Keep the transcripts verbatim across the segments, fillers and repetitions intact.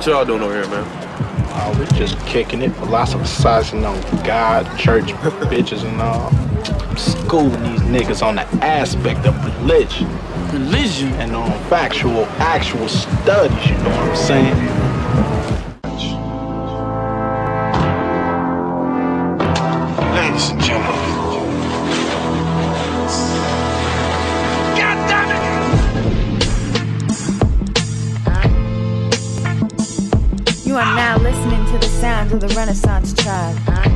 What y'all doing over here, man? Uh, we just kicking it, philosophizing on God, church, bitches and all. Schooling these niggas on the aspect of religion. Religion? And on factual, actual studies, you know what I'm saying? Ladies and gentlemen. God damn it! You are now listening to the sound of the Renaissance Tribe.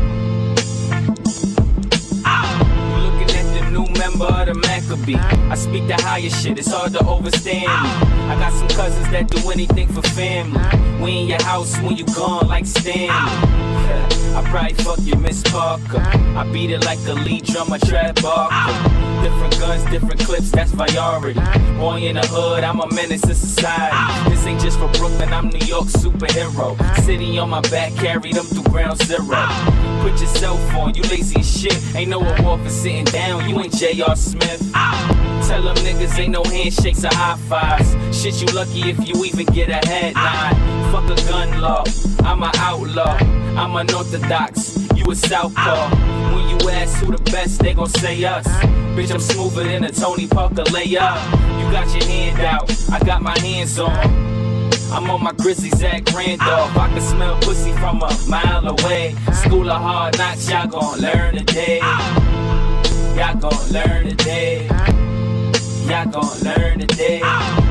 Member of the Maccabee. I speak the higher shit, it's hard to overstand me. I got some cousins that do anything for family. We in your house when you gone like Stanley. I probably fuck you, Miss Parker. I beat it like the lead drummer, Trap Barker. Different guns, different clips, that's priority. Boy in the hood, I'm a menace to society. This ain't just for Brooklyn, I'm New York superhero. City on my back, carry them through ground zero. Put yourself on, you lazy as shit. Ain't no award for sitting down, you ain't J R. Smith. Tell them niggas ain't no handshakes or high fives. Shit, you lucky if you even get a head nod. Fuck a gun law, I'm an outlaw. I'm unorthodox, you a southpaw. When you ask who the best, they gon' say us. Bitch, I'm smoother than a Tony Parker layup. You got your hand out, I got my hands on. I'm on my Grizzly Zach Randolph. I can smell pussy from a mile away. School of hard knocks, y'all gon' learn today. Y'all gon' learn today. Y'all gon' learn today.